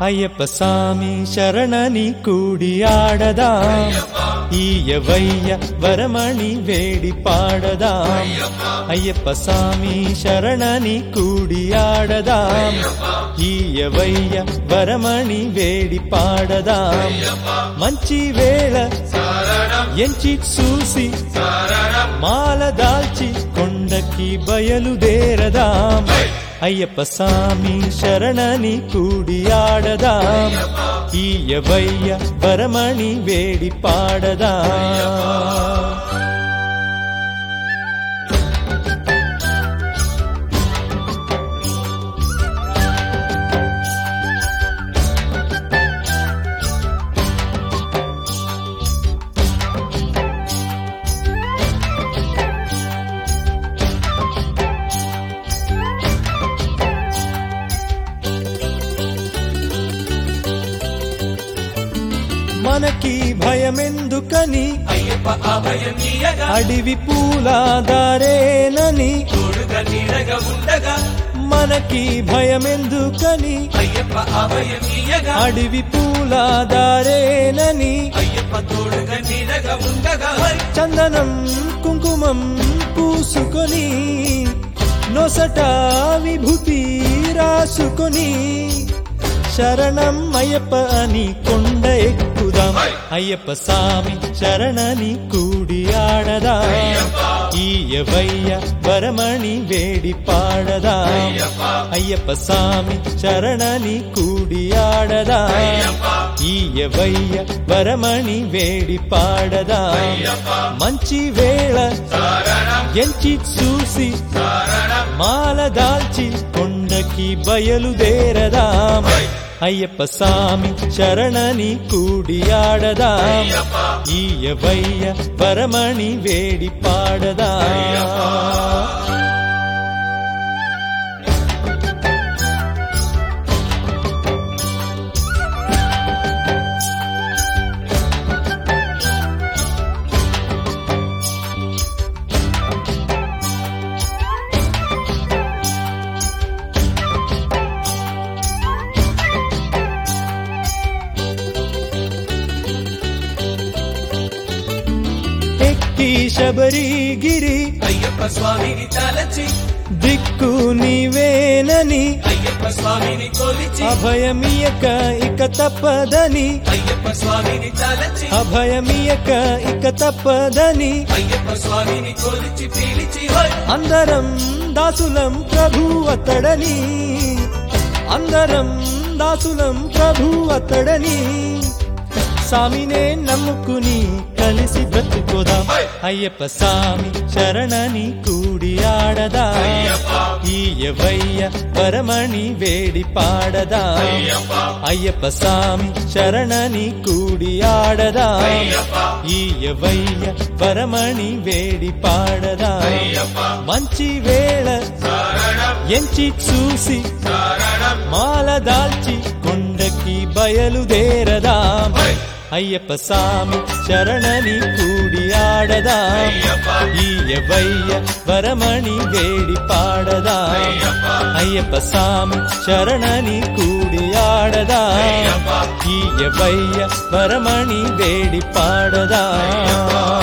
అయ్యప్ప స్వామి శరణని కూడి ఆడదాం, ఈయవయ్య వరమణి వేడి పాడదాం. అయ్యప్ప స్వామి శరణని కూడి ఆడదాం, ఈయవయ్య వరమణి వేడి పాడదాం. మంచి వేళ ఎంచి చూసి మాల దాల్చి కొండకి బయలుదేరదాం. అయ్యప్ప స్వామి శరణని కూడి ఆడదాం, ఈయవయ్య వరమణి వేడి పాడదాం. మనకి భయమెందుకని అయ్యప్ప అభయమీయగా, అడివి పూలాదారేనని తోడుగా నీడగా ఉండగా. మనకి భయమెందుకని అయ్యప్ప అభయమీయగా, అడివి పూలాదారేనని అయ్యప్ప తోడుగా నీడగా ఉండగా. చందనం కుంకుమం పూసుకొని నొసట విభూతి రాసుకొని శరణం అయ్యప్ప అని కొండ ఎక్కుదాం. అయ్యప్ప స్వామి శరణని కూడి ఆడదాం, ఈయవయ్య వరమణి వేడి పాడదాం. అయ్యప్ప స్వామి శరణని కూడి ఆడదాం, ఈయవయ్య వరమణి వేడి పాడదాం. మంచి వేళ ఎంచి చూసి మాల దాల్చి కొండకి బయలుదేరదాం. అయ్యప్ప స్వామి శరణని కూడి ఆడదాం, ఈయవయ్య వరమణి వేడి పాడదాం. శబరిగిరి అయ్యప్ప స్వామిని తలచి దిక్కు నీవేనని అయ్యప్ప స్వామిని కొలిచి, అభయమియక ఇక తప్పదని అయ్యప్ప స్వామిని తలచి అభయమియక ఇక తప్పదని అయ్యప్ప స్వామిని కొలిచి పీలిచి. అందరం దాసులం ప్రభు అతడని, అందరం దాసులం ప్రభు అతడని స్వామినే నమ్ముకుని కలిసి బ్రతుకుదాం. అయ్యప్ప స్వామి శరణని కూడి ఆడదాం, ఈయవయ్య వరమణి వేడి పాడదాం. అయ్యప్ప స్వామి శరణని కూడి ఆడదాం, ఈయవయ్య వరమణి వేడి పాడదాం. మంచి వేళ ఎంచి చూసి మాల దాల్చి కొండకి బయలుదేరదాం. అయ్యప్ప స్వామి శరణని కూడి ఆడదాం, ఈయవయ్య వరమణి వేడి పాడదాం. అయ్యప్ప స్వామి శరణని కూడి ఆడదాం, ఈయవయ్య వరమణి వేడి పాడదాం.